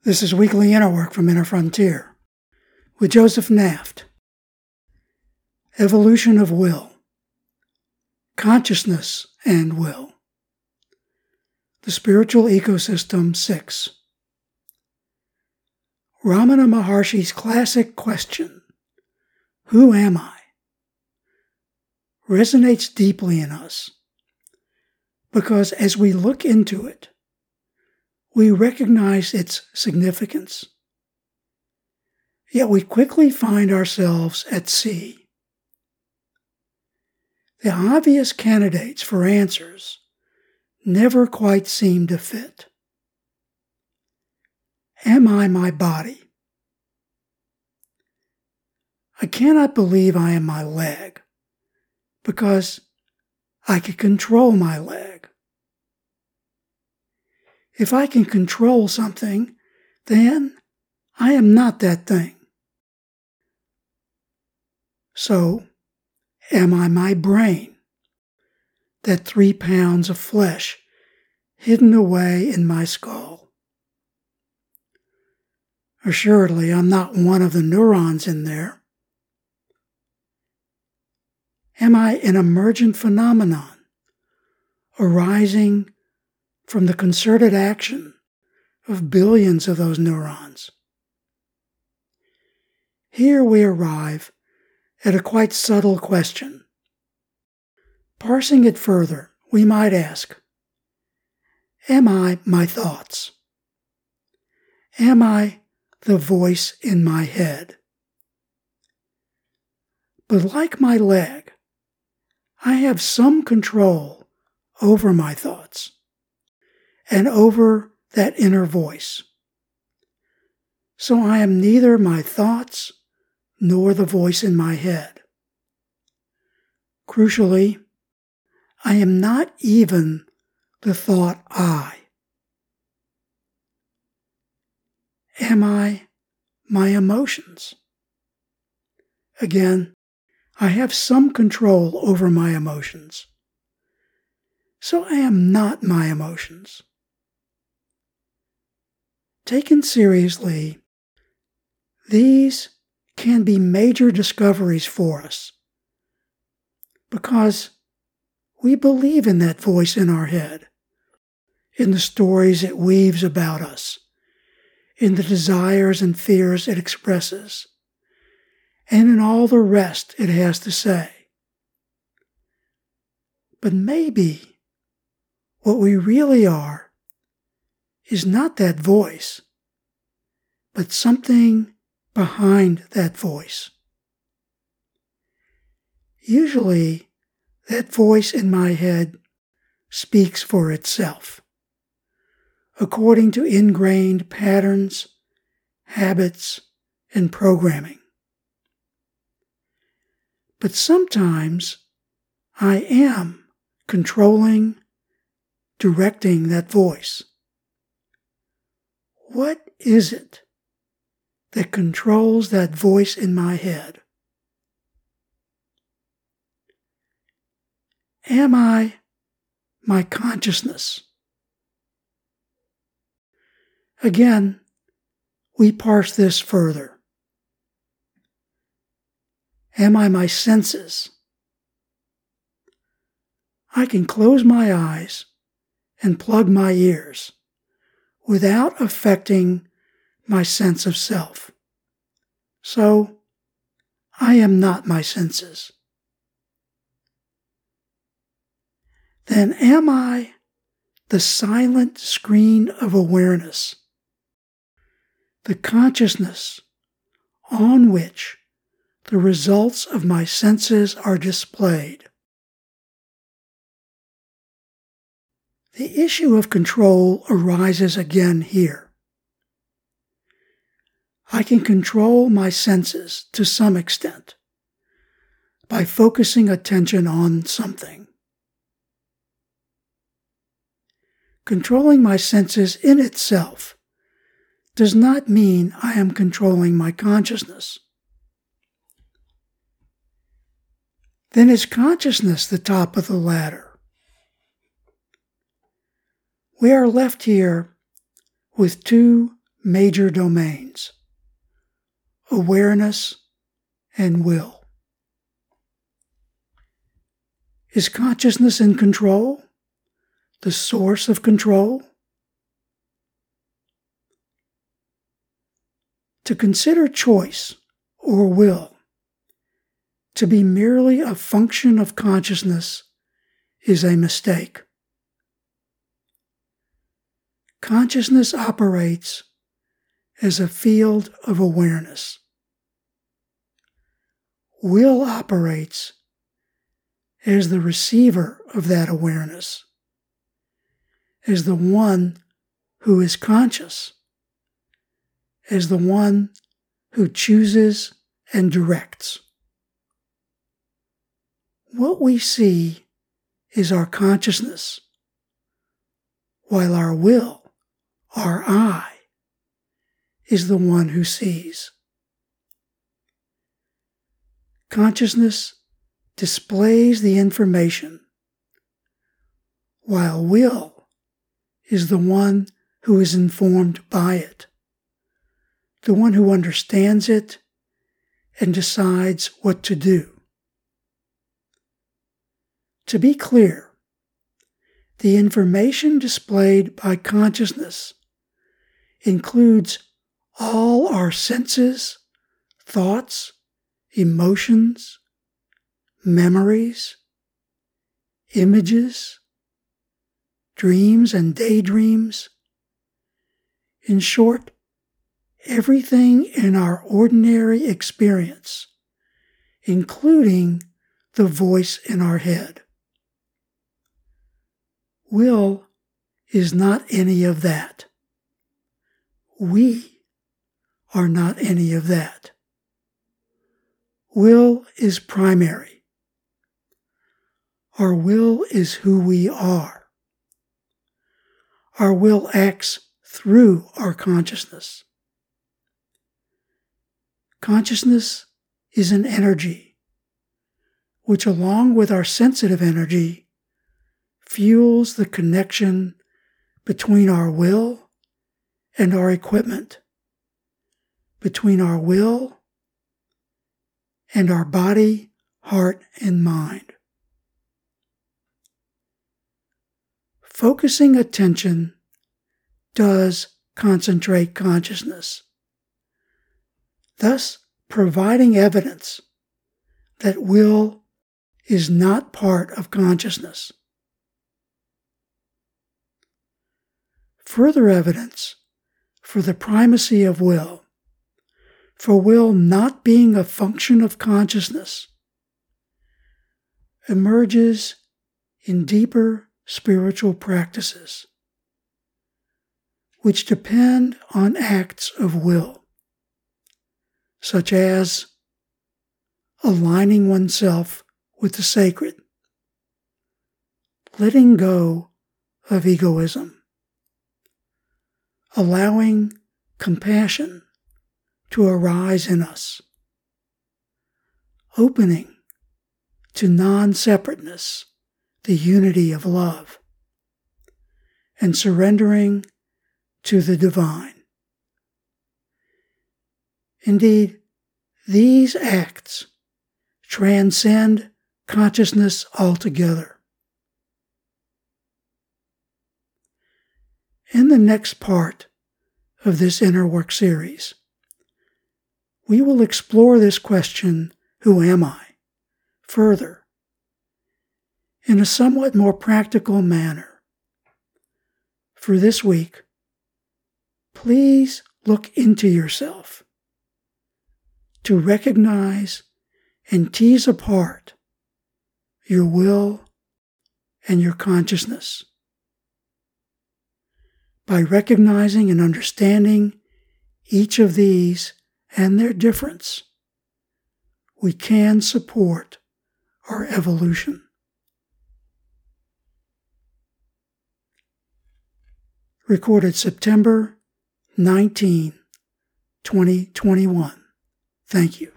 This is Weekly Inner Work from Inner Frontier with Joseph Naft. Evolution of Will, Consciousness and Will. The Spiritual Ecosystem 6. Ramana Maharshi's classic question, "Who am I?" resonates deeply in us because as we look into it, we recognize its significance. Yet we quickly find ourselves at sea. The obvious candidates for answers never quite seem to fit. Am I my body? I cannot believe I am my leg because I can control my leg. If I can control something, then I am not that thing. So, am I my brain? That 3 pounds of flesh hidden away in my skull? Assuredly, I'm not one of the neurons in there. Am I an emergent phenomenon arising from the concerted action of billions of those neurons? Here we arrive at a quite subtle question. Parsing it further, we might ask, am I my thoughts? Am I the voice in my head? But like my leg, I have some control over my thoughts and over that inner voice. So I am neither my thoughts nor the voice in my head. Crucially, I am not even the thought I. Am I my emotions? Again, I have some control over my emotions. So I am not my emotions. Taken seriously, these can be major discoveries for us because we believe in that voice in our head, in the stories it weaves about us, in the desires and fears it expresses, and in all the rest it has to say. But maybe what we really are is not that voice, but something behind that voice. Usually, that voice in my head speaks for itself, according to ingrained patterns, habits, and programming. But sometimes I am controlling, directing that voice. What is it that controls that voice in my head? Am I my consciousness? Again, we parse this further. Am I my senses? I can close my eyes and plug my ears without affecting my sense of self. So, I am not my senses. Then am I the silent screen of awareness, the consciousness on which the results of my senses are displayed? The issue of control arises again here. I can control my senses to some extent by focusing attention on something. Controlling my senses in itself does not mean I am controlling my consciousness. Then is consciousness the top of the ladder? We are left here with two major domains: awareness and will. Is consciousness in control? The source of control? To consider choice or will to be merely a function of consciousness is a mistake. Consciousness operates as a field of awareness. Will operates as the receiver of that awareness, as the one who is conscious, as the one who chooses and directs. What we see is our consciousness, while our will, our I, is the one who sees. Consciousness displays the information, while will is the one who is informed by it, the one who understands it and decides what to do. To be clear, the information displayed by consciousness includes all our senses, thoughts, emotions, memories, images, dreams and daydreams. In short, everything in our ordinary experience, including the voice in our head. Will is not any of that. We are not any of that. Will is primary. Our will is who we are. Our will acts through our consciousness. Consciousness is an energy, which along with our sensitive energy, fuels the connection between our will and our equipment, between our will and our body, heart, and mind. Focusing attention does concentrate consciousness, thus providing evidence that will is not part of consciousness. Further evidence for the primacy of will, for will not being a function of consciousness, emerges in deeper spiritual practices, which depend on acts of will, such as aligning oneself with the sacred, letting go of egoism, allowing compassion to arise in us, opening to non-separateness, the unity of love, and surrendering to the divine. Indeed, these acts transcend consciousness altogether. In the next part of this Inner Work series, we will explore this question, who am I, further, in a somewhat more practical manner. For this week, please look into yourself to recognize and tease apart your will and your consciousness. By recognizing and understanding each of these and their difference, we can support our evolution. Recorded September 19, 2021. Thank you.